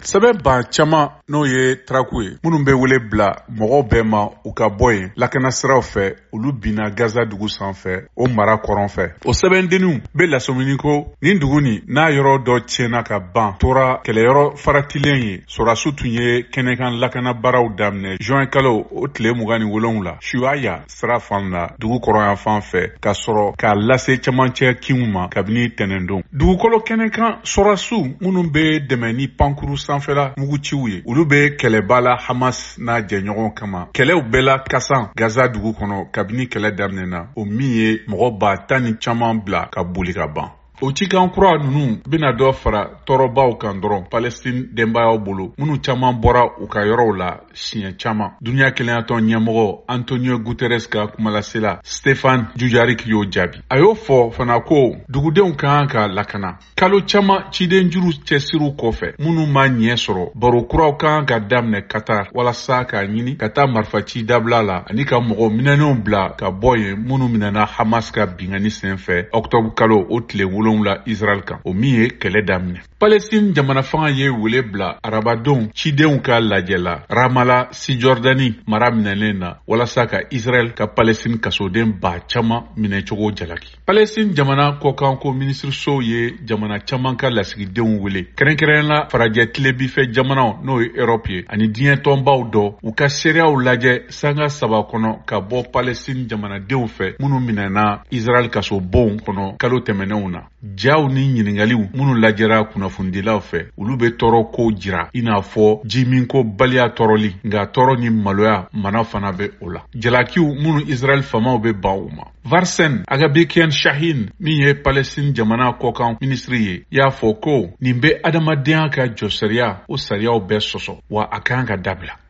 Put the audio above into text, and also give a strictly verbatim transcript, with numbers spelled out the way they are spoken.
Sɛbɛn ban caman n'o ye taraku ye minnu bɛ wele bila mɔgɔw bɛɛ ma u ka bɔ yen lakana siraw fɛ olu binna Gaza dugu sanfɛ o mara kɔrɔn fɛ. O sɛbɛndenninw bɛ lasɔmini ko nin dugu nin n'a yɔrɔ dɔ tiɲɛna ka ban tora kɛlɛyɔrɔ faratilen ye. Sɔrɔdasiw tun ye kɛnɛkan lakana baaraw daminɛ juin kalo o tile mugan ni wolonwula Shuaya sira fan la dugu kɔrɔyan fan fɛ ka sɔrɔ k'a lase camancɛ kinw ma kabini tɛnɛndon. Dugukolo kɛnɛkan sɔrɔdasiw minnu bɛ dɛmɛ ni pankuru sanfɛla muguciw ye olu bɛ kɛlɛba la Hamas n'a jɛɲɔgɔn kama. Kɛlɛw bɛɛ la kasan Gaza dugu kɔnɔ kabini kɛlɛ daminɛna o min ye mɔgɔ ba tan ni caman bila ka boli ka ban. O cikan kura ninnu bɛna dɔ fara tɔɔrɔbaw kan dɔrɔn Palestine denbayaw bolo minnu caman bɔra u ka yɔrɔw la siɲɛ caman. Duniya keleyatɔn ɲɛmɔgɔ Antonio Guterres ka kumalasela Stefan Dujarric y'o jaabi. A y'o fɔ fana ko dugudenw kan ka lakana. Kalo caman ciden juru cɛsiriw kɔfɛ minnu ma ɲɛ sɔrɔ baro kuraw kan ka daminɛ Qatar walasa k'a ɲini ka taa marifaci dabila la ani ka mɔgɔ minɛnenw bila ka bɔ yen minnu minɛna Hamas ka bingani sen fɛ octobre kalo o tile wolonwula la Israel kan o min ye kɛlɛ daminɛ. Palestine jamana fanga ye wele bila arabadenw cidenw ka lajɛ la Ramala Cisjordanie mara minɛlen na walasa ka Israel ka Palestine kasoden ba caman minɛcogo jalaki. Palestine jamana kɔkanko minisiriso ye jamana caman ka lasigidenw wele kɛrɛnkɛrɛn la farajɛ tilebifɛ jamanaw n'o ye Europe ye ani diɲɛ tɔnbaw dɔ u ka seereyaw lajɛ sanga saba kɔnɔ ka bɔ Palestine jamanadenw fɛ minnu minɛna Israel kasobonw kɔnɔ kalo tɛmɛnenw na. Jaw ni ɲininkaliw minnu lajɛra kunnafondilaw fɛ olu bɛ tɔɔrɔ ko jira i n'a fɔ ji min ko baliya tɔɔrɔli nka tɔɔrɔ ni maloya mana fana bɛ o la. Jalakiw minnu Israel famaw bɛ ban u ma. Varsen Agabekian Shahin min ye Palestine jamana kɔkan minisiri ye y'a fɔ ko nin bɛ adamadenya ka jɔsariya o sariyaw bɛɛ sɔsɔ wa a kan ka dabila.